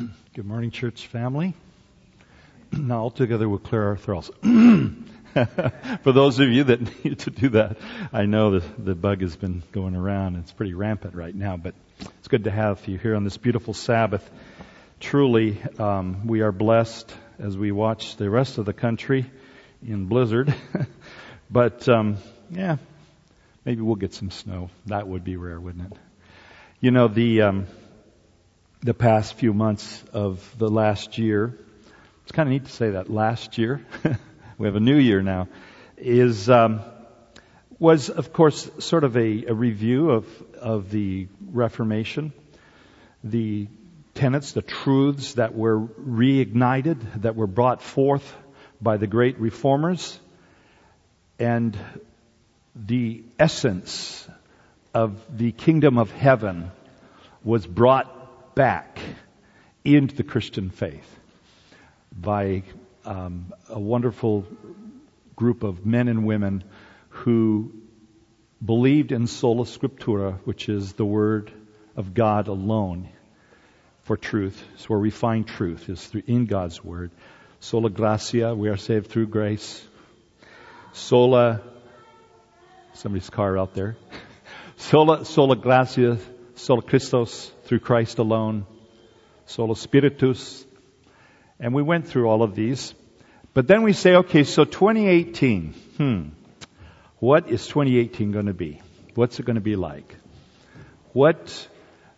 Good morning, church family. Now, all together we'll clear our throats. For those of you that need to do that, I know the bug has been going around. It's pretty rampant right now, but it's good to have you here on this beautiful Sabbath. Truly, we are blessed as we watch the rest of the country in blizzard. But, maybe we'll get some snow. That would be rare, wouldn't it? You know, the past few months of the last year, it's kind of neat to say that, last year, we have a new year now, was of course sort of a review of the Reformation, the tenets, the truths that were reignited, that were brought forth by the great reformers, and the essence of the kingdom of heaven was brought back into the Christian faith by a wonderful group of men and women who believed in sola scriptura, which is the word of God alone for truth. It's where we find truth, is in God's word. Sola gratia, we are saved through grace. Sola, somebody's car out there. Sola gratia, sola Christos, through Christ alone. Sola spiritus. And we went through all of these. But then we say, okay, so 2018. What is 2018 going to be? What's it going to be like? What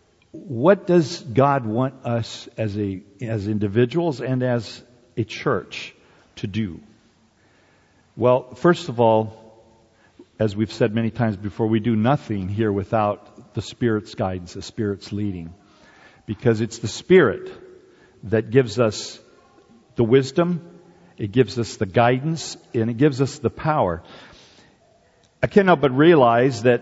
does God want us as individuals and as a church to do? Well, first of all, as we've said many times before, we do nothing here without the Spirit's guidance, the Spirit's leading. Because it's the Spirit that gives us the wisdom, it gives us the guidance, and it gives us the power. I can't help but realize that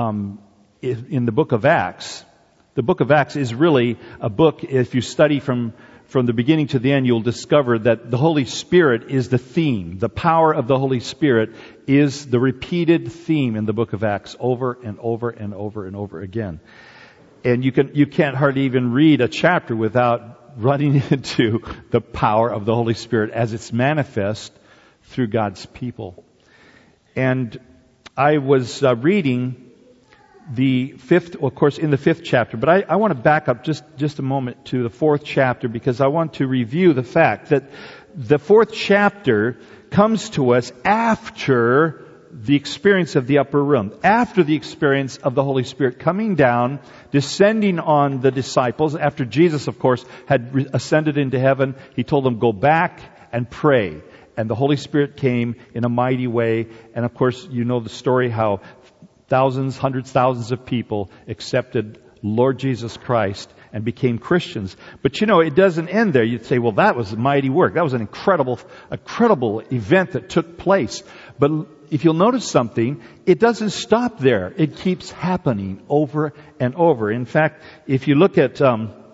in the book of Acts is really a book, if you study from the beginning to the end, you'll discover that the Holy Spirit is the theme. The power of the Holy Spirit is the repeated theme in the book of Acts over and over and over and over again. And you can't hardly even read a chapter without running into the power of the Holy Spirit as it's manifest through God's people. And I was reading the fifth, of course, in the fifth chapter, but I want to back up just a moment to the fourth chapter, because I want to review the fact that the fourth chapter comes to us after the experience of the upper room, after the experience of the Holy Spirit coming down, descending on the disciples. After Jesus, of course, had ascended into heaven, He told them, go back and pray. And the Holy Spirit came in a mighty way. And of course, you know the story how thousands, hundreds, thousands of people accepted Lord Jesus Christ and became Christians. But you know, it doesn't end there. You'd say, well, that was a mighty work. That was an incredible event that took place. But if you'll notice something, it doesn't stop there. It keeps happening over and over. In fact, if you look at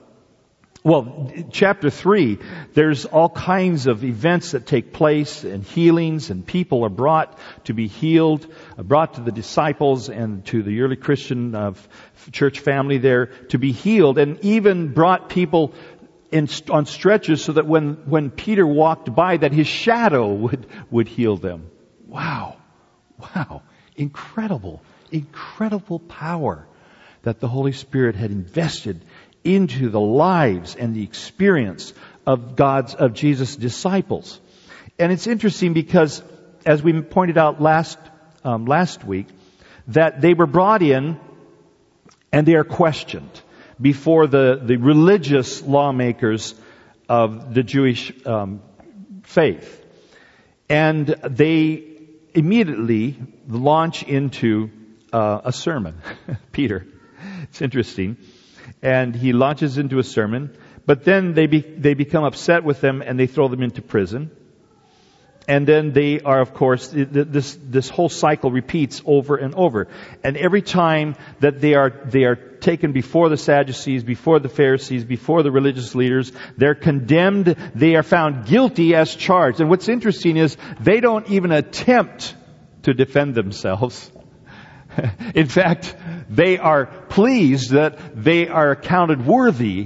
chapter 3, there's all kinds of events that take place and healings, and people are brought to be healed, brought to the disciples and to the early Christian church family there to be healed, and even brought people on stretchers so that when Peter walked by, that his shadow would heal them. Wow. Incredible power that the Holy Spirit had invested into the lives and the experience of Jesus' disciples. And it's interesting because, as we pointed out last week, that they were brought in and they are questioned before the religious lawmakers of the Jewish faith. And they immediately launch into a sermon. Peter. It's interesting. And he launches into a sermon, but then they become upset with them and they throw them into prison. And then they are, of course, this whole cycle repeats over and over. And every time that they are taken before the Sadducees, before the Pharisees, before the religious leaders, they're condemned, they are found guilty as charged. And what's interesting is they don't even attempt to defend themselves. In fact, they are pleased that they are accounted worthy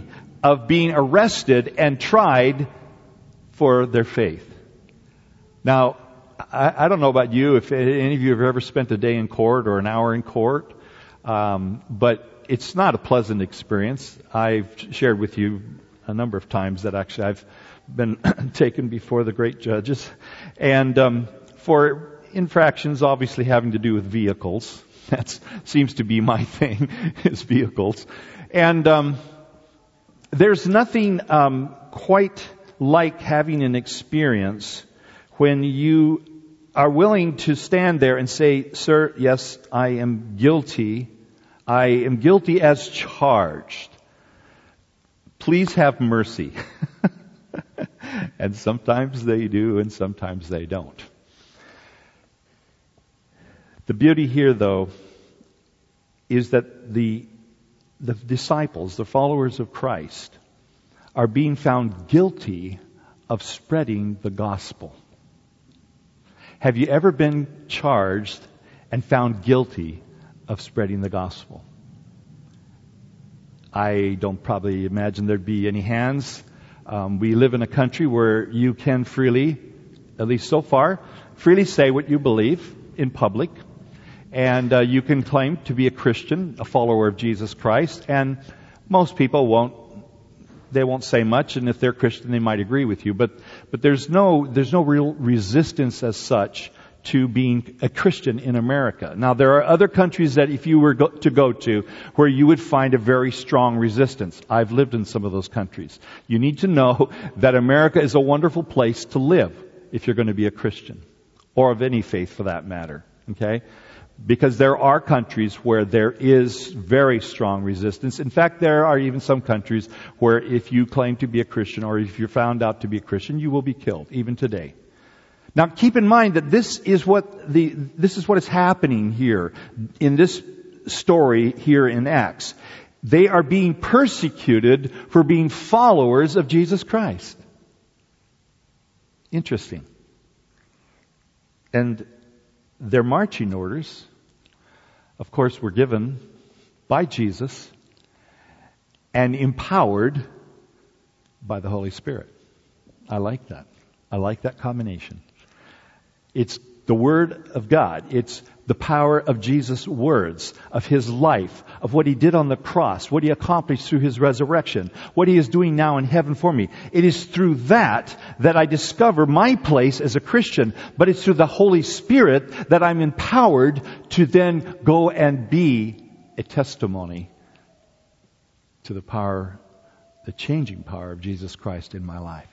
of being arrested and tried for their faith. Now, I don't know about you, if any of you have ever spent a day in court or an hour in court, but it's not a pleasant experience. I've shared with you a number of times that actually I've been taken before the great judges, and for infractions obviously having to do with vehicles. That seems to be my thing, is vehicles. And there's nothing quite like having an experience when you are willing to stand there and say, "Sir, yes, I am guilty. I am guilty as charged. Please have mercy." And sometimes they do, and sometimes they don't. The beauty here, though, is that the disciples, the followers of Christ, are being found guilty of spreading the gospel. Have you ever been charged and found guilty of spreading the gospel? I don't probably imagine there'd be any hands. We live in a country where you can freely, at least so far, freely say what you believe in public. And you can claim to be a Christian, a follower of Jesus Christ. And most people won't say much, and if they're Christian, they might agree with you. But there's no real resistance as such to being a Christian in America. Now, there are other countries that if you were to go to, where you would find a very strong resistance. I've lived in some of those countries. You need to know that America is a wonderful place to live if you're going to be a Christian, or of any faith for that matter. Okay? Because there are countries where there is very strong resistance. In fact, there are even some countries where if you claim to be a Christian or if you're found out to be a Christian, you will be killed, even today. Now, keep in mind that this is what is happening here in this story here in Acts. They are being persecuted for being followers of Jesus Christ. Interesting. And their marching orders, of course, were given by Jesus and empowered by the Holy Spirit. I like that. I like that combination. It's the Word of God. It's the power of Jesus' words, of His life, of what He did on the cross, what He accomplished through His resurrection, what He is doing now in heaven for me. It is through that I discover my place as a Christian, but it's through the Holy Spirit that I'm empowered to then go and be a testimony to the power, the changing power of Jesus Christ in my life.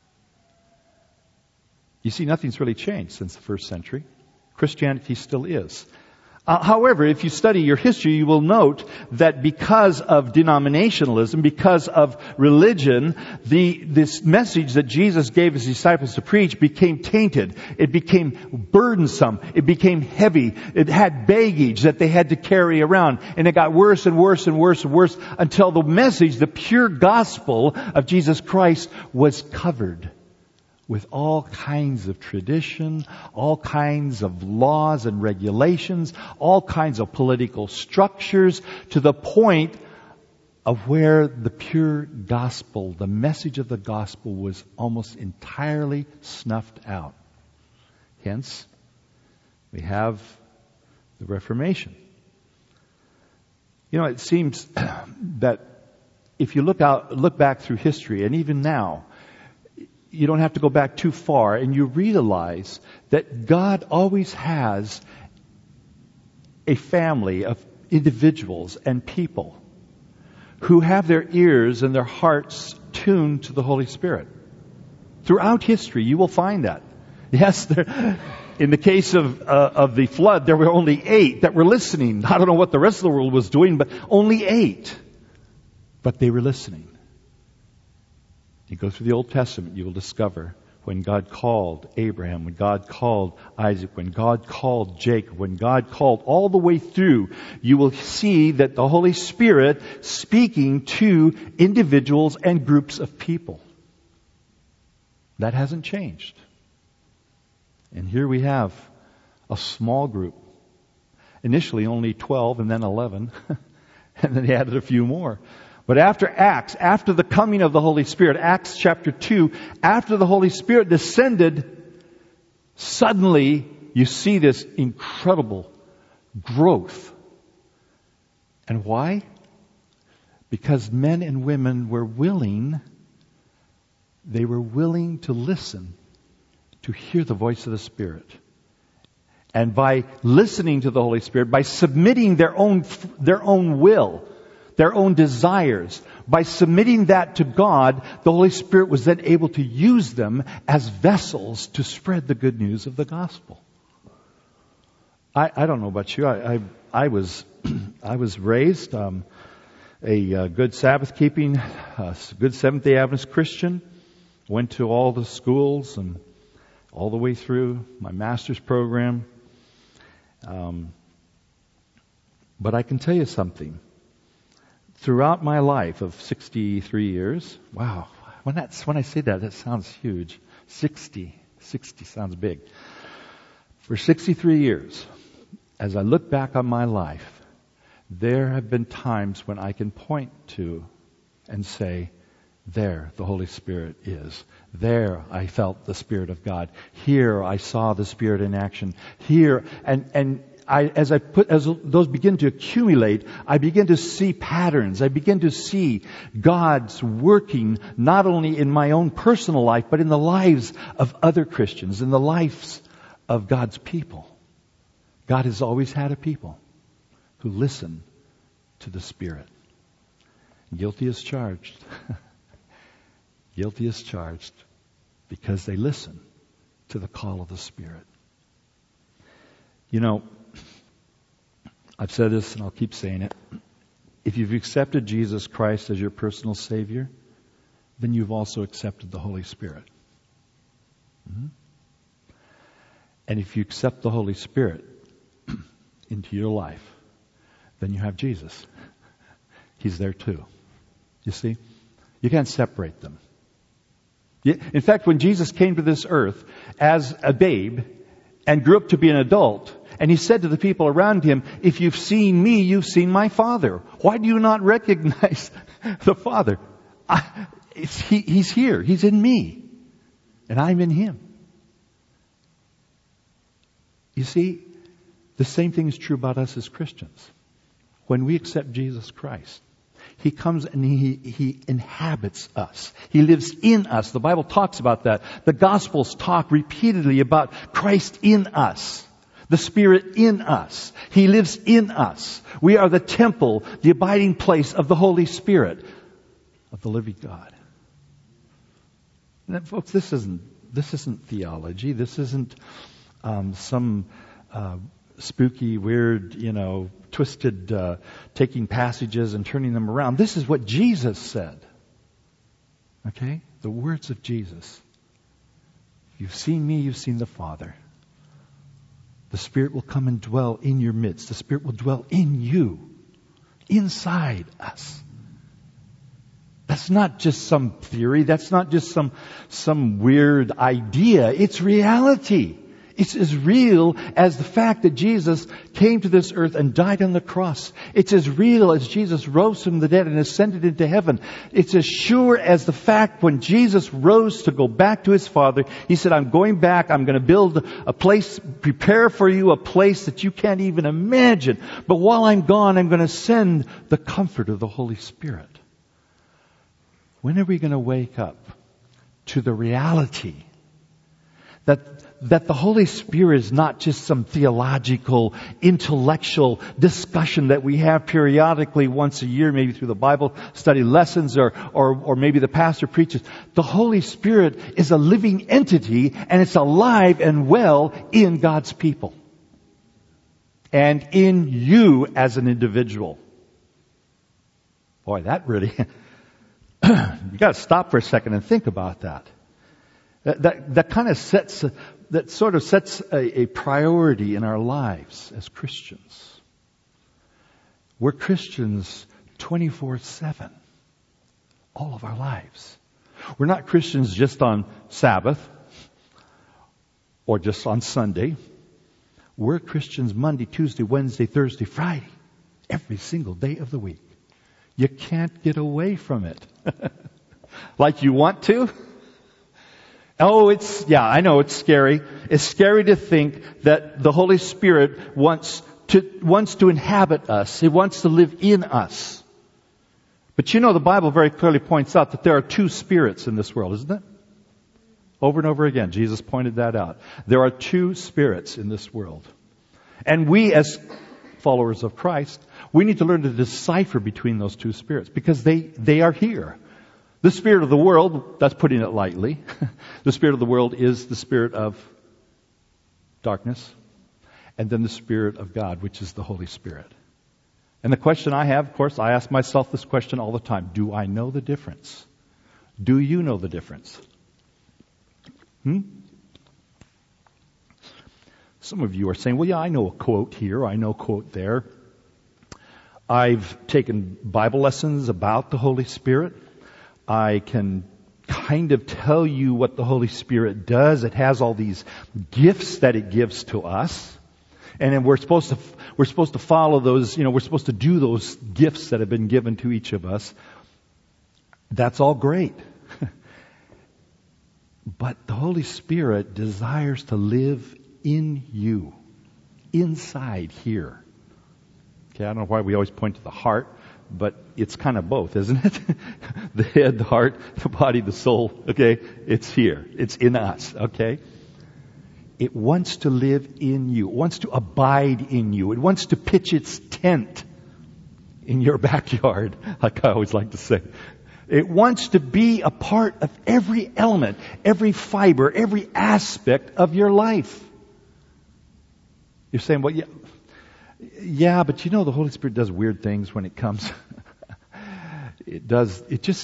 You see, nothing's really changed since the first century. Christianity still is. However, if you study your history, you will note that because of denominationalism, because of religion, this message that Jesus gave His disciples to preach became tainted. It became burdensome. It became heavy. It had baggage that they had to carry around. And it got worse and worse and worse and worse until the message, the pure gospel of Jesus Christ, was covered with all kinds of tradition, all kinds of laws and regulations, all kinds of political structures, to the point of where the pure gospel, the message of the gospel, was almost entirely snuffed out. Hence, we have the Reformation. You know, it seems that if you look back through history, and even now, you don't have to go back too far, and you realize that God always has a family of individuals and people who have their ears and their hearts tuned to the Holy Spirit. Throughout history, you will find that. Yes, in the case of the flood, there were only 8 that were listening. I don't know what the rest of the world was doing, but only 8. But they were listening. You go through the Old Testament, you will discover when God called Abraham, when God called Isaac, when God called Jacob, when God called all the way through, you will see that the Holy Spirit speaking to individuals and groups of people. That hasn't changed. And here we have a small group. Initially only 12 and then 11. And then he added a few more. But after Acts, after the coming of the Holy Spirit, Acts chapter 2, after the Holy Spirit descended, suddenly you see this incredible growth. And why? Because men and women were willing, they were willing to listen, to hear the voice of the Spirit. And by listening to the Holy Spirit, by submitting their own will, their own desires, by submitting that to God, the Holy Spirit was then able to use them as vessels to spread the good news of the gospel. I don't know about you. I was raised a good Sabbath keeping, good Seventh-day Adventist Christian. Went to all the schools and all the way through my master's program. But I can tell you something. Throughout my life of 63 years, wow, when I say that sounds huge. 60 sounds big. For 63 years, as I look back on my life, there have been times when I can point to and say, there the Holy Spirit is. There I felt the Spirit of God. Here I saw the Spirit in action. Here, and as those begin to accumulate, I begin to see patterns. I begin to see God's working not only in my own personal life, but in the lives of other Christians, in the lives of God's people. God has always had a people who listen to the Spirit. Guilty as charged. Guilty as charged because they listen to the call of the Spirit. You know, I've said this and I'll keep saying it. If you've accepted Jesus Christ as your personal Savior, then you've also accepted the Holy Spirit. Mm-hmm. And if you accept the Holy Spirit into your life, then you have Jesus. He's there too. You see? You can't separate them. In fact, when Jesus came to this earth as a babe and grew up to be an adult, and he said to the people around him, if you've seen me, you've seen my Father. Why do you not recognize the Father? He's here. He's in me. And I'm in him. You see, the same thing is true about us as Christians. When we accept Jesus Christ, He comes and He inhabits us. He lives in us. The Bible talks about that. The Gospels talk repeatedly about Christ in us. The Spirit in us. He lives in us. We are the temple, the abiding place of the Holy Spirit of the living God. And folks, this isn't theology. This isn't some spooky, weird, twisted, taking passages and turning them around. This is what Jesus said. Okay? The words of Jesus. You've seen me, you've seen the Father. The Spirit will come and dwell in your midst. The Spirit will dwell in you, inside us. That's not just some theory. That's not just some weird idea. It's reality. It's as real as the fact that Jesus came to this earth and died on the cross. It's as real as Jesus rose from the dead and ascended into heaven. It's as sure as the fact when Jesus rose to go back to His Father, He said, I'm going back, I'm going to build a place, prepare for you a place that you can't even imagine. But while I'm gone, I'm going to send the comfort of the Holy Spirit. When are we going to wake up to the reality that the Holy Spirit is not just some theological, intellectual discussion that we have periodically once a year, maybe through the Bible study lessons or maybe the pastor preaches. The Holy Spirit is a living entity and it's alive and well in God's people. And in you as an individual. Boy, that really, you got to stop for a second and think about that. That kind of sets a priority in our lives as Christians. We're Christians 24/7. All of our lives. We're not Christians just on Sabbath or just on Sunday. We're Christians Monday, Tuesday, Wednesday, Thursday, Friday. Every single day of the week. You can't get away from it. Like you want to? Oh, I know it's scary. It's scary to think that the Holy Spirit wants to inhabit us. He wants to live in us. But you know, the Bible very clearly points out that there are two spirits in this world, isn't it? Over and over again, Jesus pointed that out. There are two spirits in this world. And we, as followers of Christ, we need to learn to decipher between those two spirits, because they are here. The spirit of the world, that's putting it lightly, the spirit of the world is the spirit of darkness, and then the Spirit of God, which is the Holy Spirit. And the question I have, of course, I ask myself this question all the time. Do I know the difference? Do you know the difference? Some of you are saying, well, yeah, I know a quote here, I know a quote there. I've taken Bible lessons about the Holy Spirit. I can kind of tell you what the Holy Spirit does. It has all these gifts that it gives to us. And then we're supposed to follow those, we're supposed to do those gifts that have been given to each of us. That's all great. But the Holy Spirit desires to live in you, inside here. Okay, I don't know why we always point to the heart, but it's kind of both, isn't it? The head, the heart, the body, the soul. Okay, it's here. It's in us. Okay. It wants to live in you. It wants to abide in you. It wants to pitch its tent in your backyard, like I always like to say. It wants to be a part of every element, every fiber, every aspect of your life. You're saying, well, yeah, but the Holy Spirit does weird things when it comes. It does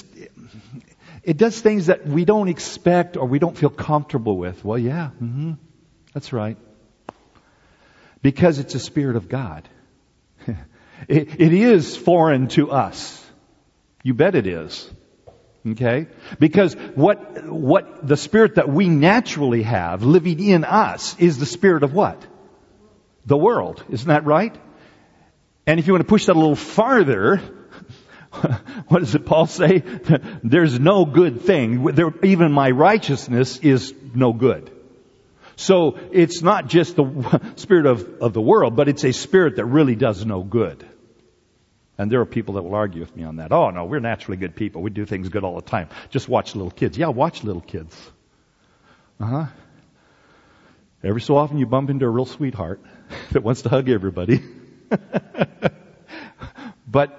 things that we don't expect or we don't feel comfortable with. Well, yeah, that's right. Because it's a Spirit of God. It is foreign to us. You bet it is. Okay? Because what the Spirit that we naturally have living in us is the spirit of what? The world. Isn't that right? And if you want to push that a little farther, what does it Paul say? There's no good thing. Even my righteousness is no good. So it's not just the spirit of the world, but it's a spirit that really does no good. And there are people that will argue with me on that. Oh no, we're naturally good people. We do things good all the time. Just watch little kids. Yeah, watch little kids. Every so often you bump into a real sweetheart that wants to hug everybody. But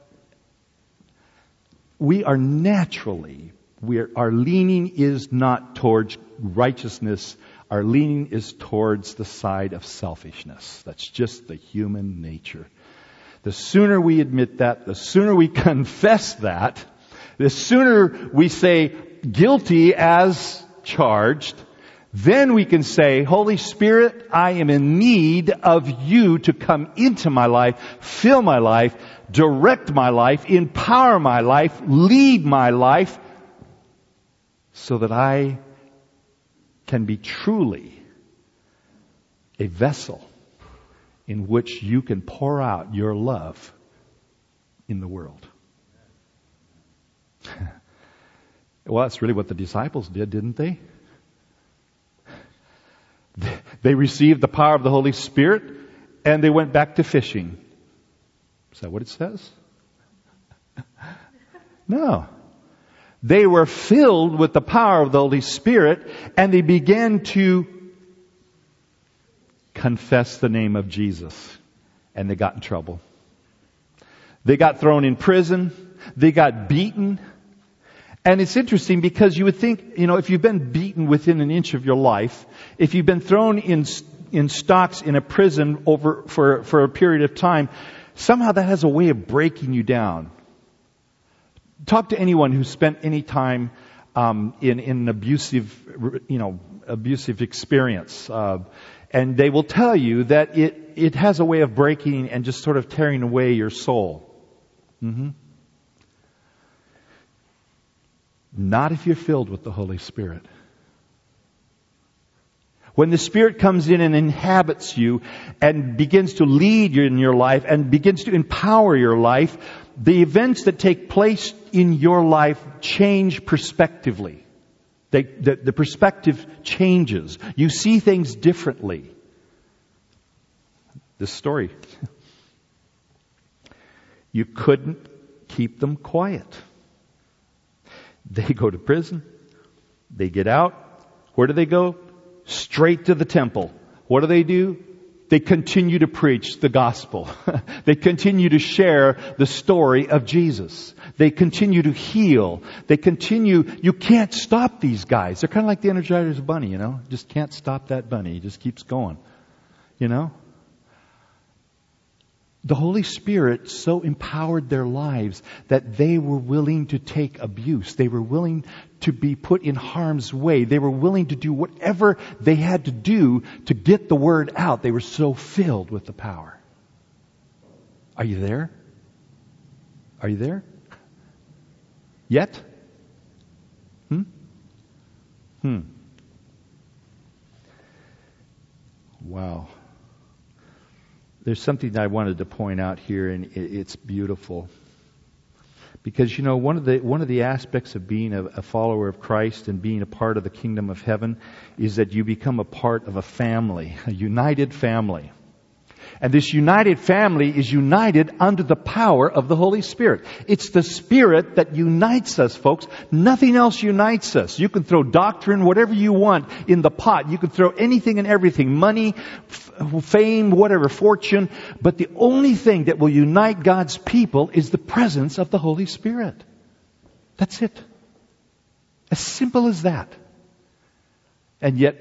we are naturally, our leaning is not towards righteousness. Our leaning is towards the side of selfishness. That's just the human nature. The sooner we admit that, the sooner we confess that, the sooner we say guilty as charged, then we can say, Holy Spirit, I am in need of you to come into my life, fill my life, direct my life, empower my life, lead my life, so that I can be truly a vessel in which you can pour out your love in the world. Well, that's really what the disciples did, didn't they? They received the power of the Holy Spirit and they went back to fishing. Is that what it says? No. They were filled with the power of the Holy Spirit and they began to confess the name of Jesus. And they got in trouble. They got thrown in prison. They got beaten. And it's interesting because you would think, if you've been beaten within an inch of your life, if you've been thrown in stocks in a prison for a period of time, somehow that has a way of breaking you down. Talk to anyone who spent any time in an abusive experience, and they will tell you that it has a way of breaking and just sort of tearing away your soul. Not if you're filled with the Holy Spirit. When the Spirit comes in and inhabits you and begins to lead you in your life and begins to empower your life, the events that take place in your life change perspectively. The perspective changes. You see things differently. This story. You couldn't keep them quiet. They go to prison. They get out. Where do they go? Straight to the temple. What do? They continue to preach the gospel. They continue to share the story of Jesus. They continue to heal. You can't stop these guys. They're kind of like the Energizer's bunny, Just can't stop that bunny. He just keeps going, The Holy Spirit so empowered their lives that they were willing to take abuse. They were willing to be put in harm's way. They were willing to do whatever they had to do to get the word out. They were so filled with the power. Are you there? Are you there? Yet? Wow. There's something that I wanted to point out here, and it's beautiful. Because, one of the aspects of being a follower of Christ and being a part of the kingdom of heaven is that you become a part of a family, a united family. And this united family is united under the power of the Holy Spirit. It's the Spirit that unites us, folks. Nothing else unites us. You can throw doctrine, whatever you want, in the pot. You can throw anything and everything. Money, fame, whatever, fortune. But the only thing that will unite God's people is the presence of the Holy Spirit. That's it. As simple as that. And yet,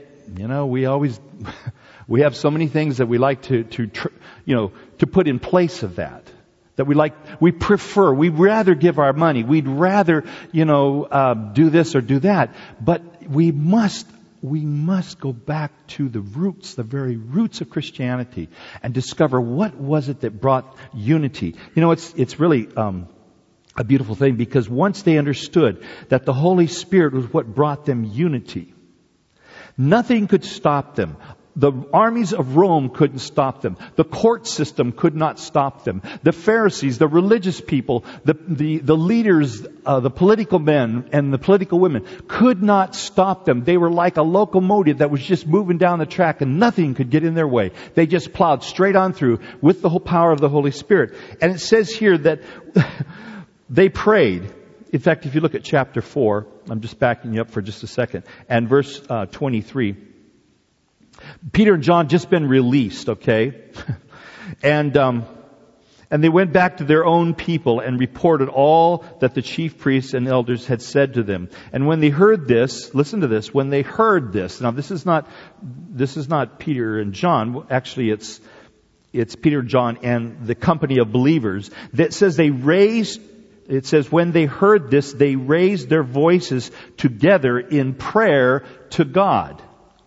we have so many things that we like to put in place of that. We'd rather give our money. We'd rather, do this or do that. But we must go back to the roots, the very roots of Christianity, and discover what was it that brought unity. It's really, a beautiful thing, because once they understood that the Holy Spirit was what brought them unity, nothing could stop them. The armies of Rome couldn't stop them. The court system could not stop them. The Pharisees, the religious people, the leaders, the political men and the political women could not stop them. They were like a locomotive that was just moving down the track, and nothing could get in their way. They just plowed straight on through with the whole power of the Holy Spirit. And it says here that they prayed. In fact, if you look at chapter 4, I'm just backing you up for just a second, and verse 23. Peter and John just been released, okay? And they went back to their own people and reported all that the chief priests and elders had said to them. And when they heard this, listen to this, when they heard this, now this is not Peter and John, actually it's Peter, John, and the company of believers. That says it says when they heard this, they raised their voices together in prayer to God.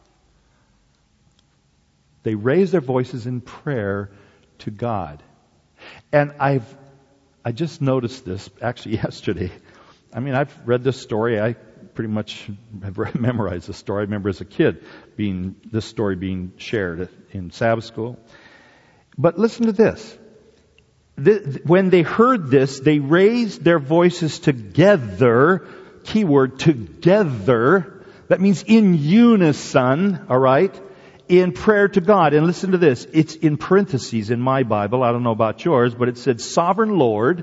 They raised their voices in prayer to God. And I just noticed this actually yesterday. I've read this story. I pretty much have memorized this story. I remember as a kid this story being shared in Sabbath school. But listen to this. When they heard this, they raised their voices together. Keyword, together. That means in unison, all right? In prayer to God. And listen to this. It's in parentheses in my Bible. I don't know about yours, but it said, Sovereign Lord,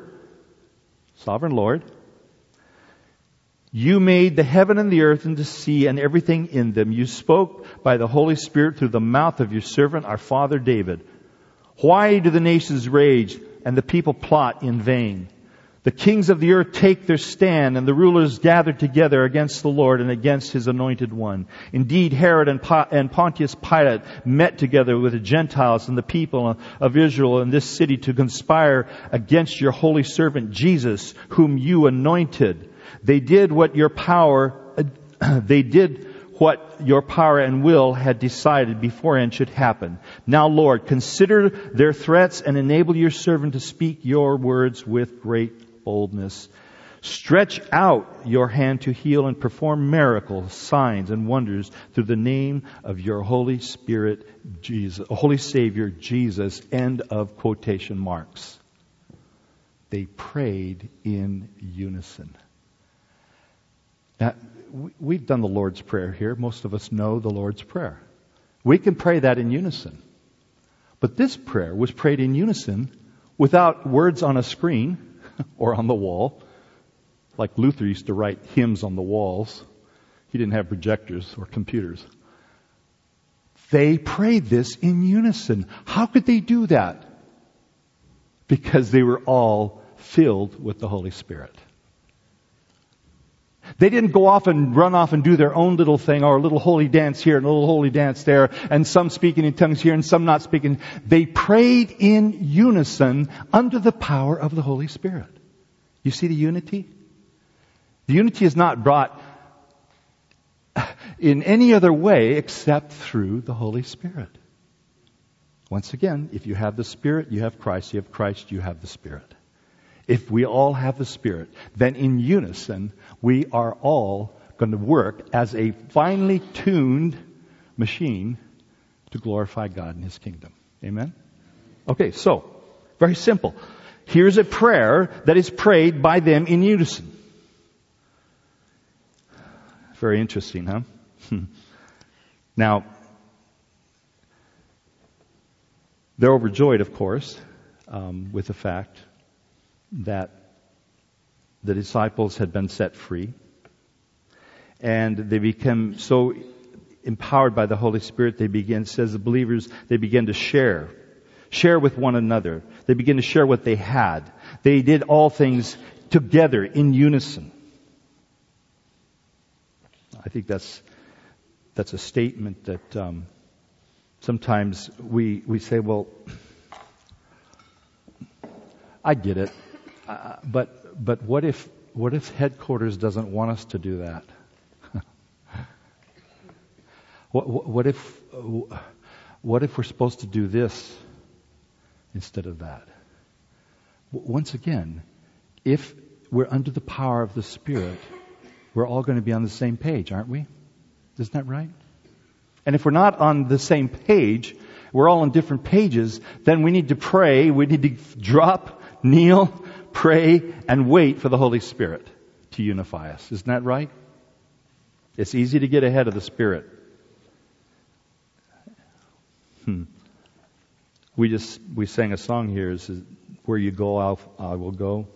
you made the heaven and the earth and the sea and everything in them. You spoke by the Holy Spirit through the mouth of your servant, our father David. Why do the nations rage and the people plot in vain? The kings of the earth take their stand, and the rulers gather together against the Lord and against His anointed one. Indeed, Herod and Pontius Pilate met together with the Gentiles and the people of Israel in this city to conspire against your holy servant Jesus, whom you anointed. They did what your power and will had decided beforehand should happen. Now, Lord, consider their threats and enable your servant to speak your words with great boldness. Stretch out your hand to heal and perform miracles, signs, and wonders through the name of your Holy Spirit, Jesus, Holy Savior, Jesus. End of quotation marks. They prayed in unison. Now, we've done the Lord's Prayer here. Most of us know the Lord's Prayer. We can pray that in unison. But this prayer was prayed in unison without words on a screen or on the wall, like Luther used to write hymns on the walls. He didn't have projectors or computers. They prayed this in unison. How could they do that? Because they were all filled with the Holy Spirit. They didn't go off and run off and do their own little thing, or a little holy dance here and a little holy dance there, and some speaking in tongues here and some not speaking. They prayed in unison under the power of the Holy Spirit. You see the unity? The unity is not brought in any other way except through the Holy Spirit. Once again, if you have the Spirit, you have Christ. You have Christ, you have the Spirit. If we all have the Spirit, then in unison, we are all going to work as a finely tuned machine to glorify God in His kingdom. Amen? Okay, so, very simple. Here's a prayer that is prayed by them in unison. Very interesting, huh? Now, they're overjoyed, of course, with the fact that the disciples had been set free. And they become so empowered by the Holy Spirit, they begin, says the believers, they begin to share with one another. They begin to share what they had. They did all things together in unison. I think that's a statement that sometimes we say, well, I get it, but what if headquarters doesn't want us to do that? What if we're supposed to do this instead of that? Once again, if we're under the power of the Spirit, we're all going to be on the same page, aren't we? Isn't that right? And if we're not on the same page, we're all on different pages, then we need to pray, we need to drop, kneel, pray, and wait for the Holy Spirit to unify us. Isn't that right? It's easy to get ahead of the Spirit. We sang a song here. It says, where you go, I will go.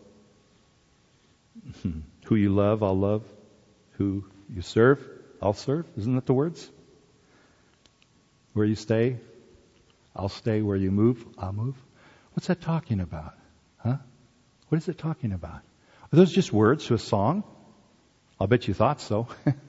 Who you love, I'll love. Who you serve, I'll serve. Isn't that the words? Where you stay, I'll stay. Where you move, I'll move. What's that talking about? Huh? What is it talking about? Are those just words to a song? I'll bet you thought so.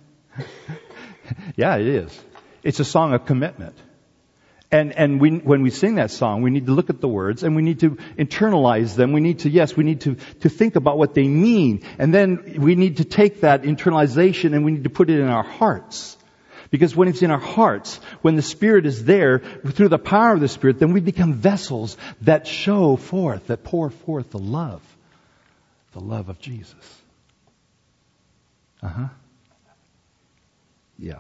Yeah, it is. It's a song of commitment. And when we sing that song, we need to look at the words and we need to internalize them. We need to think about what they mean. And then we need to take that internalization and we need to put it in our hearts. Because when it's in our hearts, when the Spirit is there, through the power of the Spirit, then we become vessels that show forth, that pour forth the love of Jesus. Yeah.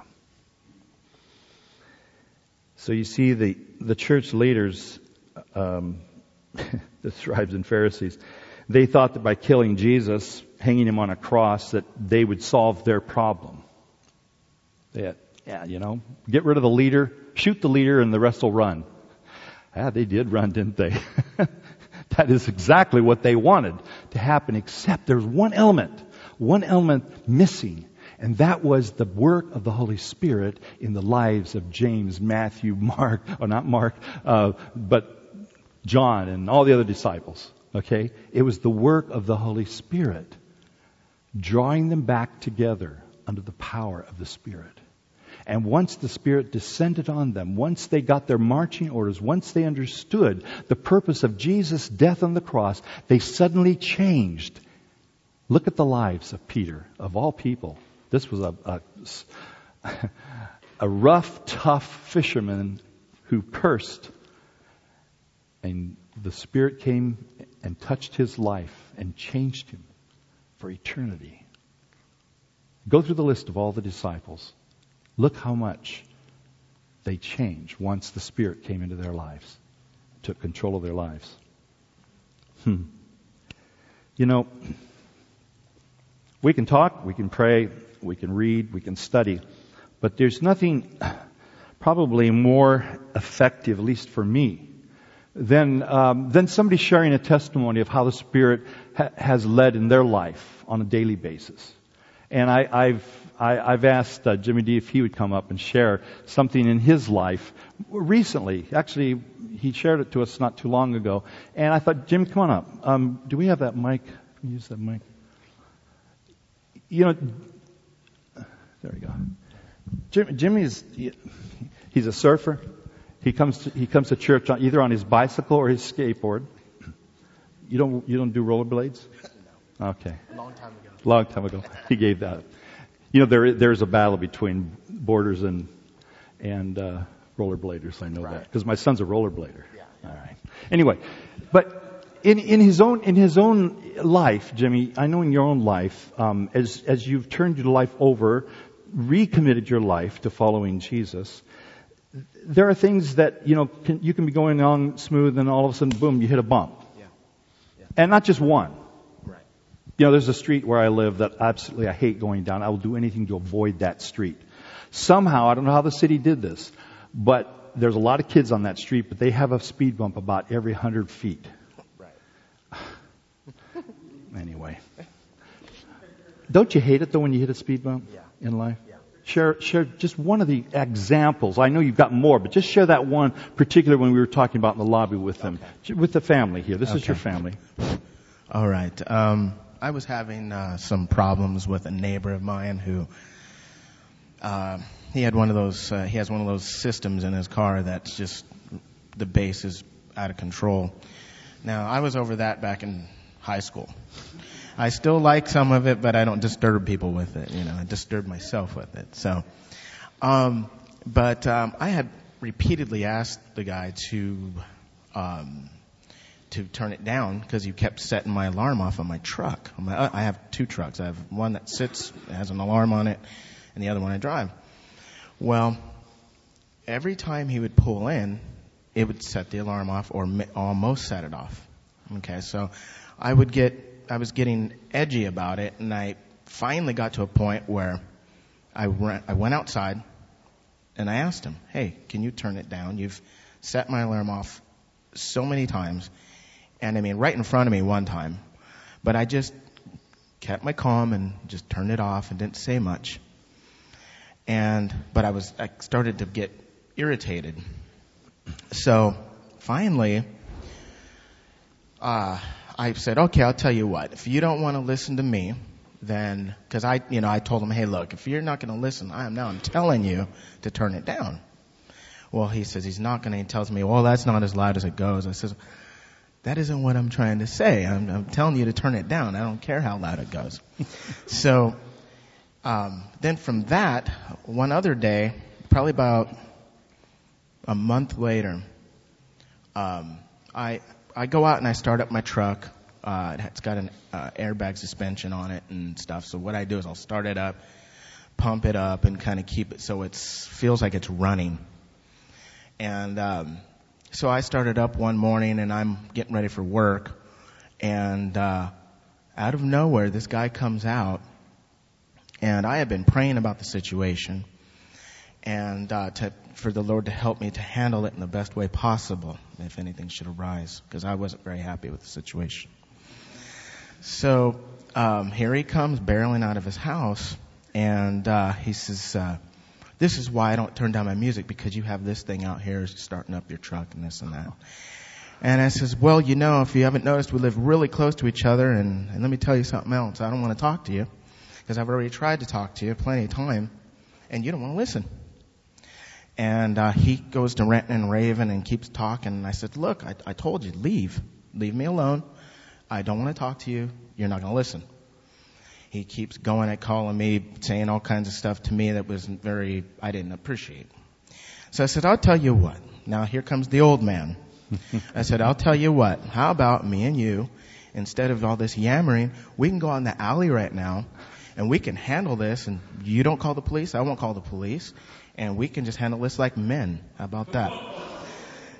So you see the church leaders, the scribes and Pharisees, they thought that by killing Jesus, hanging Him on a cross, that they would solve their problem. They had, get rid of the leader, shoot the leader, and the rest will run. Yeah, they did run, didn't they? That is exactly what they wanted to happen, except there's one element missing. And that was the work of the Holy Spirit in the lives of James, Matthew, Mark, or not Mark, but John and all the other disciples. Okay? It was the work of the Holy Spirit drawing them back together under the power of the Spirit. And once the Spirit descended on them, once they got their marching orders, once they understood the purpose of Jesus' death on the cross, they suddenly changed. Look at the lives of Peter, of all people. This was a rough, tough fisherman who cursed. And the Spirit came and touched his life and changed him for eternity. Go through the list of all the disciples. Look how much they changed once the Spirit came into their lives, took control of their lives. You know, we can talk, we can pray, we can read, we can study, but there's nothing probably more effective, at least for me, than somebody sharing a testimony of how the Spirit has led in their life on a daily basis. And I've asked Jimmy D if he would come up and share something in his life recently. Actually, he shared it to us not too long ago. And I thought, Jim, come on up. Do we have that mic? Can we use that mic? You know, there we go. Jimmy's he's a surfer. He comes to church either on his bicycle or his skateboard. You don't do rollerblades? No. Okay. Long time ago. He gave that up. You know, there's a battle between boarders and rollerbladers. I know that because my son's a rollerblader. Yeah. All right. Anyway, but in his own life, Jimmy, I know in your own life, as you've turned your life over, recommitted your life to following Jesus, there are things that you can be going on smooth, and all of a sudden, boom, you hit a bump. Yeah. And not just one. You know, there's a street where I live that absolutely I hate going down. I will do anything to avoid that street. Somehow, I don't know how the city did this, but there's a lot of kids on that street, but they have a speed bump about every 100 feet. Right. Anyway. Don't you hate it, though, when you hit a speed bump in life? Yeah. Share just one of the examples. I know you've got more, but just share that one particular one we were talking about in the lobby with them, with the family here. This is your family. All right. I was having some problems with a neighbor of mine who he has one of those systems in his car that's just the bass is out of control. Now, I was over that back in high school. I still like some of it, but I don't disturb people with it. You know, I disturb myself with it. So, but I had repeatedly asked the guy to turn it down because he kept setting my alarm off on my truck. I have two trucks. I have one that sits, has an alarm on it, and the other one I drive. Well, every time he would pull in, it would set the alarm off or almost set it off. Okay, so I was getting edgy about it, and I finally got to a point where I went outside and I asked him, hey, can you turn it down? You've set my alarm off so many times. And I mean, right in front of me one time. But I just kept my calm and just turned it off and didn't say much. But I started to get irritated. So finally, I said, okay, I'll tell you what. If you don't want to listen to me, then, because I told him, hey, look, if you're not going to listen, I'm telling you to turn it down. Well, he says he's not going to. He tells me, well, that's not as loud as it goes. I says, that isn't what I'm trying to say. I'm telling you to turn it down. I don't care how loud it goes. So then from that, one other day, probably about a month later, I go out and I start up my truck. It's got an airbag suspension on it and stuff. So what I do is I'll start it up, pump it up, and kind of keep it so it feels like it's running. And so I started up one morning and I'm getting ready for work, and out of nowhere this guy comes out, and I had been praying about the situation and for the Lord to help me to handle it in the best way possible if anything should arise, because I wasn't very happy with the situation. So here he comes barreling out of his house, and he says, this is why I don't turn down my music, because you have this thing out here starting up your truck and this and that. And I says, well, if you haven't noticed, we live really close to each other, and let me tell you something else. I don't want to talk to you because I've already tried to talk to you plenty of time, and you don't want to listen. And he goes to ranting and raving and keeps talking. And I said, look, I told you, leave me alone. I don't want to talk to you. You're not going to listen. He keeps going and calling me, saying all kinds of stuff to me that I didn't appreciate. So I said, I'll tell you what. Now here comes the old man. I said, I'll tell you what. How about me and you, instead of all this yammering, we can go out in the alley right now and we can handle this, and you don't call the police, I won't call the police, and we can just handle this like men. How about that?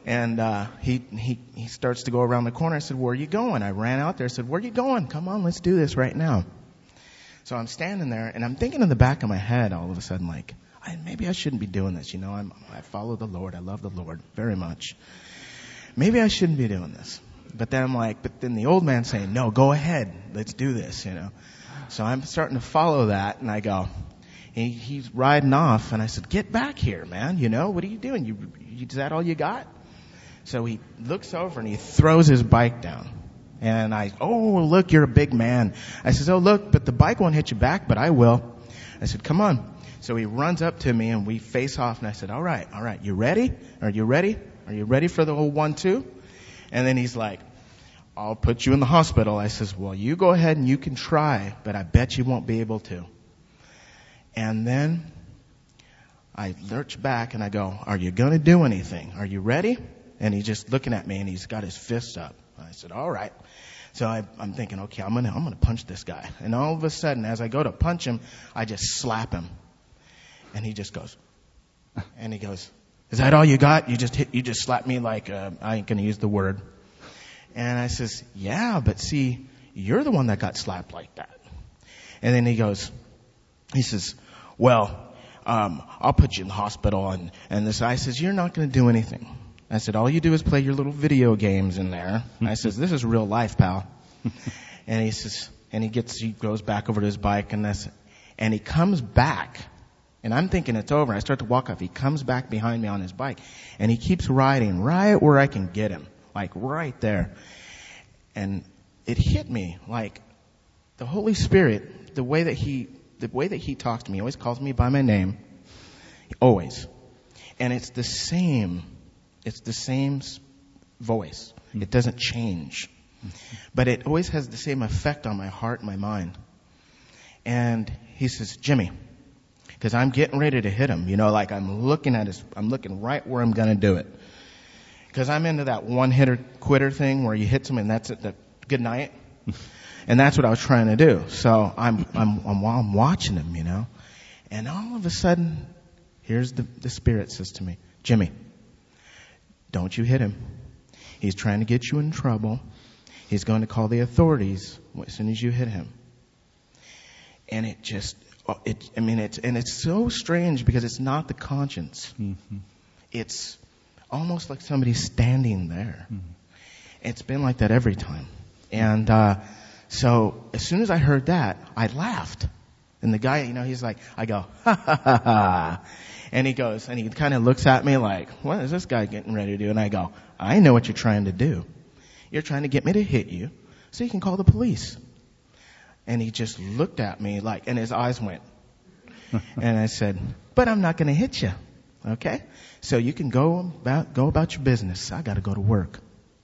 And he starts to go around the corner. I said, where are you going? I ran out there. I said, where are you going? Come on, let's do this right now. So I'm standing there, and I'm thinking in the back of my head all of a sudden, like, maybe I shouldn't be doing this. I follow the Lord. I love the Lord very much. Maybe I shouldn't be doing this. But then I'm like, but then the old man's saying, no, go ahead. Let's do this, So I'm starting to follow that, and I go, he's riding off, and I said, get back here, man. What are you doing? Is that all you got? So he looks over, and he throws his bike down. And oh, look, you're a big man. I says, oh, look, but the bike won't hit you back, but I will. I said, come on. So he runs up to me, and we face off, and I said, all right, you ready? Are you ready? Are you ready for the whole 1-2? And then he's like, I'll put you in the hospital. I says, well, you go ahead and you can try, but I bet you won't be able to. And then I lurch back and I go, are you going to do anything? Are you ready? And he's just looking at me, and he's got his fists up. I said, all right. So I'm thinking, okay, I'm gonna punch this guy. And all of a sudden, as I go to punch him, I just slap him. And he just goes, is that all you got? You just slapped me like, I ain't gonna use the word. And I says, yeah, but see, you're the one that got slapped like that. And then he says, well, I'll put you in the hospital. And this guy says, you're not gonna do anything. I said, all you do is play your little video games in there. I says, this is real life, pal. And he says, and he goes back over to his bike, and he comes back. And I'm thinking it's over. I start to walk off. He comes back behind me on his bike, and he keeps riding right where I can get him, like right there. And it hit me, like the Holy Spirit, the way that he talks to me, he always calls me by my name, always. And it's the same voice. It doesn't change. But it always has the same effect on my heart and my mind. And he says, Jimmy, because I'm getting ready to hit him, like I'm looking right where I'm going to do it. Because I'm into that one-hitter quitter thing where you hit someone and that's it, good night. And that's what I was trying to do. So I'm watching him, And all of a sudden, here's the Spirit says to me, Jimmy, don't you hit him. He's trying to get you in trouble. He's going to call the authorities as soon as you hit him. And it's so strange because it's not the conscience. Mm-hmm. It's almost like somebody's standing there. Mm-hmm. It's been like that every time. And so as soon as I heard that, I laughed. And the guy, he's like, I go, ha, ha, ha, ha. And he goes, and he kind of looks at me like, what is this guy getting ready to do? And I go, I know what you're trying to do. You're trying to get me to hit you so you can call the police. And he just looked at me like, and his eyes went. And I said, but I'm not going to hit you. Okay? So you can go about your business. I got to go to work.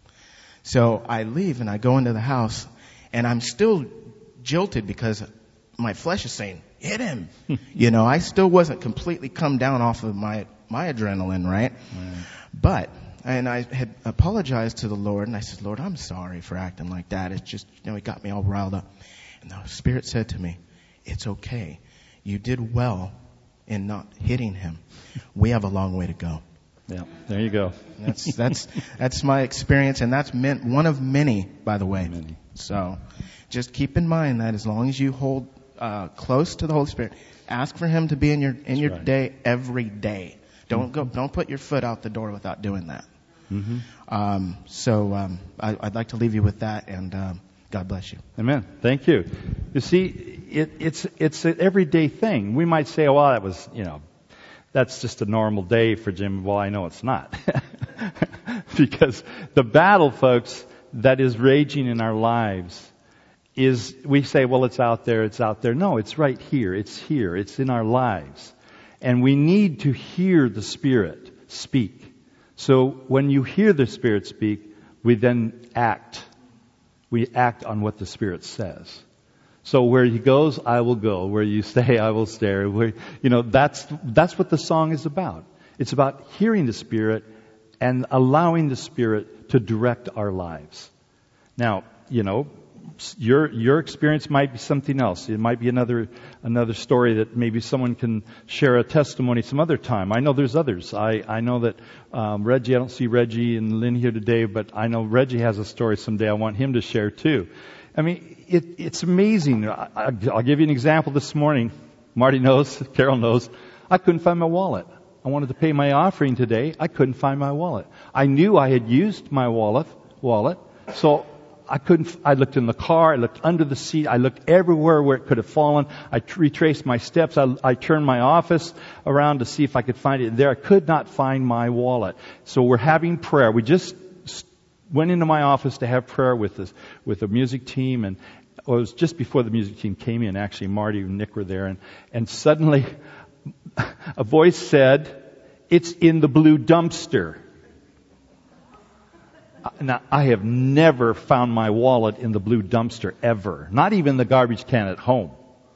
So I leave and I go into the house, and I'm still jilted because my flesh is saying, hit him. I still wasn't completely come down off of my adrenaline, right? But, and I had apologized to the Lord, and I said, Lord, I'm sorry for acting like that. It's just, it got me all riled up. And the Spirit said to me, it's okay. You did well in not hitting him. We have a long way to go. Yeah, there you go. That's my experience, and that's one of many, by the way. Many. So just keep in mind that as long as you hold close to the Holy Spirit, ask for Him to be in your right. day every day. Don't put your foot out the door without doing that. Mm-hmm. I'd like to leave you with that, and God bless you. Amen. Thank you. You see, it's an everyday thing. We might say, well, that was, that's just a normal day for Jim. Well, I know it's not. Because the battle, folks, that is raging in our lives is, we say, well, it's out there. No, it's right here. It's here. It's in our lives. And we need to hear the Spirit speak. So when you hear the Spirit speak, we then act. We act on what the Spirit says. So where He goes, I will go. Where you stay, I will stay. That's what the song is about. It's about hearing the Spirit and allowing the Spirit to direct our lives. Now, Your experience might be something else. It might be another story that maybe someone can share a testimony some other time. I know there's others. I know that Reggie, I don't see Reggie and Lynn here today, but I know Reggie has a story someday I want him to share too. I mean, it's amazing. I'll give you an example this morning. Marty knows, Carol knows. I couldn't find my wallet. I wanted to pay my offering today. I couldn't find my wallet. I knew I had used my wallet, so I looked in the car, I looked under the seat, I looked everywhere where it could have fallen. I retraced my steps. I turned my office around to see if I could find it there. I could not find my wallet. So we're having prayer. We just went into my office to have prayer with the music team, and it was just before the music team came in. Actually, Marty and Nick were there, and suddenly a voice said, "It's in the blue dumpster." Now, I have never found my wallet in the blue dumpster ever. Not even the garbage can at home.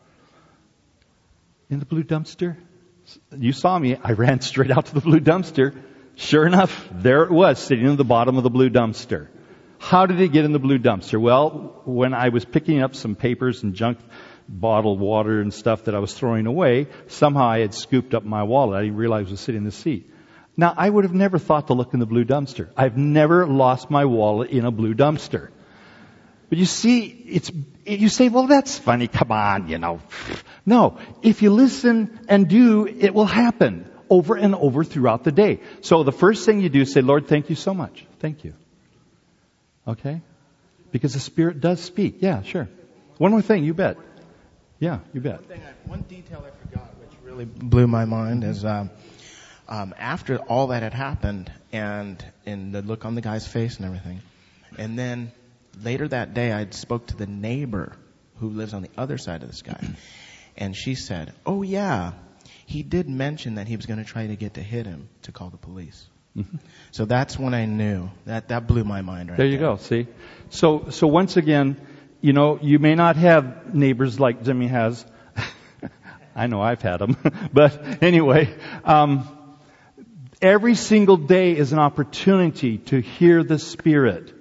In the blue dumpster? You saw me. I ran straight out to the blue dumpster. Sure enough, there it was, sitting in the bottom of the blue dumpster. How did it get in the blue dumpster? Well, when I was picking up some papers and junk, bottled water and stuff that I was throwing away, somehow I had scooped up my wallet. I didn't realize it was sitting in the seat. Now, I would have never thought to look in the blue dumpster. I've never lost my wallet in a blue dumpster. But you see, you say, well, that's funny. Come on, No, if you listen and do, it will happen over and over throughout the day. So the first thing you do is say, Lord, thank you so much. Thank you. Okay? Because the Spirit does speak. Yeah, sure. One more thing, you bet. Yeah, you bet. One detail I forgot, which really blew my mind, is after all that had happened, and the look on the guy's face and everything, and then later that day I spoke to the neighbor who lives on the other side of this guy, and she said, "Oh yeah, he did mention that he was going to try to get to hit him to call the police." Mm-hmm. So that's when I knew that blew my mind right there. There you go. See, so once again, you may not have neighbors like Jimmy has. I know I've had them, but anyway. Every single day is an opportunity to hear the Spirit.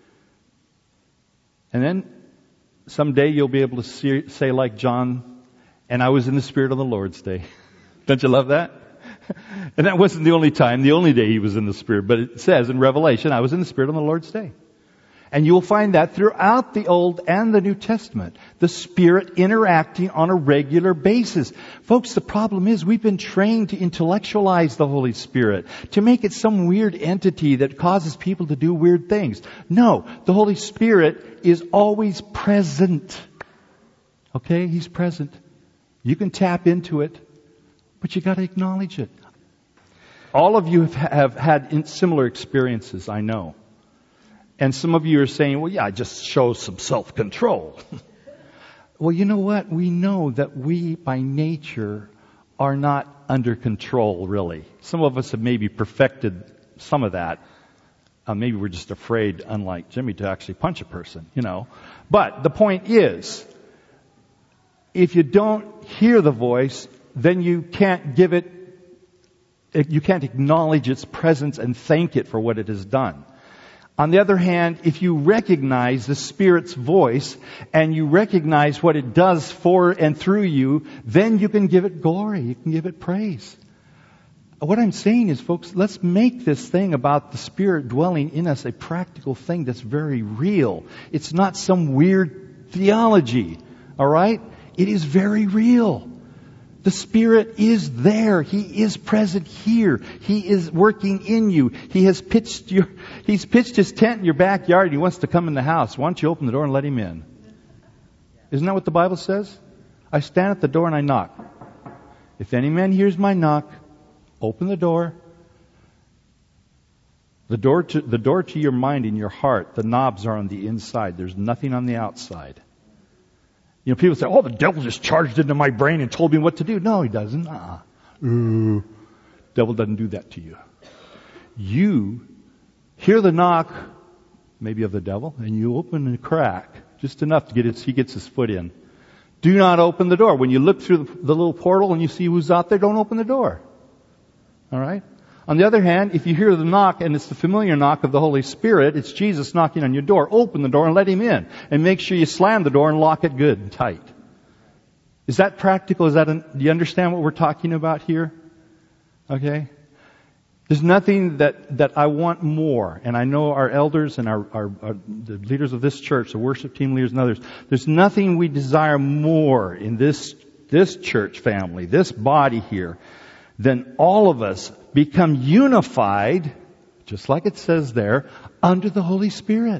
And then someday you'll be able to say like John, "And I was in the Spirit on the Lord's day." Don't you love that? And that wasn't the only time, the only day he was in the Spirit. But it says in Revelation, "I was in the Spirit on the Lord's day." And you will find that throughout the Old and the New Testament, the Spirit interacting on a regular basis. Folks, the problem is we've been trained to intellectualize the Holy Spirit, to make it some weird entity that causes people to do weird things. No, the Holy Spirit is always present. Okay, He's present. You can tap into it, but you got to acknowledge it. All of you have had similar experiences, I know. And some of you are saying, well, yeah, just show some self-control. Well, you know what? We know that we, by nature, are not under control, really. Some of us have maybe perfected some of that. Maybe we're just afraid, unlike Jimmy, to actually punch a person, But the point is, if you don't hear the voice, then you can't you can't acknowledge its presence and thank it for what it has done. On the other hand, if you recognize the Spirit's voice and you recognize what it does for and through you, then you can give it glory. You can give it praise. What I'm saying is, folks, let's make this thing about the Spirit dwelling in us a practical thing that's very real. It's not some weird theology. All right? It is very real. The Spirit is there. He is present here. He is working in you. He's pitched His tent in your backyard and He wants to come in the house. Why don't you open the door and let Him in? Isn't that what the Bible says? I stand at the door and I knock. If any man hears my knock, open the door. The door to your mind and your heart, the knobs are on the inside. There's nothing on the outside. People say, oh, the devil just charged into my brain and told me what to do. No, he doesn't. Devil doesn't do that to you. You hear the knock, maybe of the devil, and you open a crack, just enough to he gets his foot in. Do not open the door. When you look through the little portal and you see who's out there, don't open the door. All right? On the other hand, if you hear the knock and it's the familiar knock of the Holy Spirit, it's Jesus knocking on your door, open the door and let Him in. And make sure you slam the door and lock it good and tight. Is that practical? Do you understand what we're talking about here? Okay? There's nothing that I want more, and I know our elders and the leaders of this church, the worship team leaders and others, there's nothing we desire more in this church family, this body here, than all of us become unified, just like it says there, under the Holy Spirit.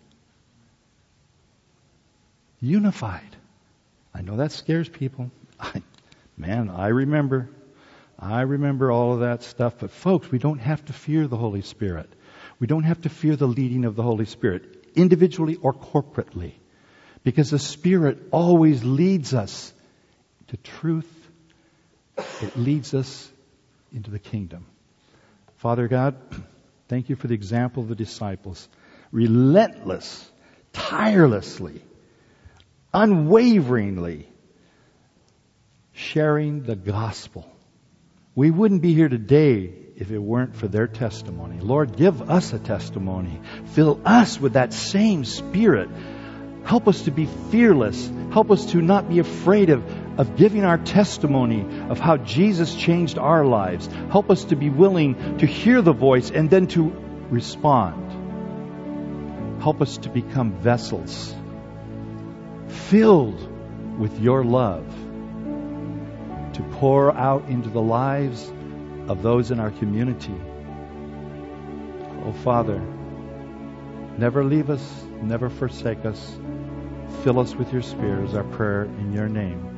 Unified. I know that scares people. I remember all of that stuff. But folks, we don't have to fear the Holy Spirit. We don't have to fear the leading of the Holy Spirit, individually or corporately. Because the Spirit always leads us to truth. It leads us into the kingdom. Father God, thank you for the example of the disciples. Relentless, tirelessly, unwaveringly sharing the gospel. We wouldn't be here today if it weren't for their testimony. Lord, give us a testimony. Fill us with that same Spirit. Help us to be fearless. Help us to not be afraid of giving our testimony of how Jesus changed our lives. Help us to be willing to hear the voice and then to respond. Help us to become vessels filled with your love to pour out into the lives of those in our community. Oh, Father, never leave us, never forsake us. Fill us with your Spirit is our prayer in your name.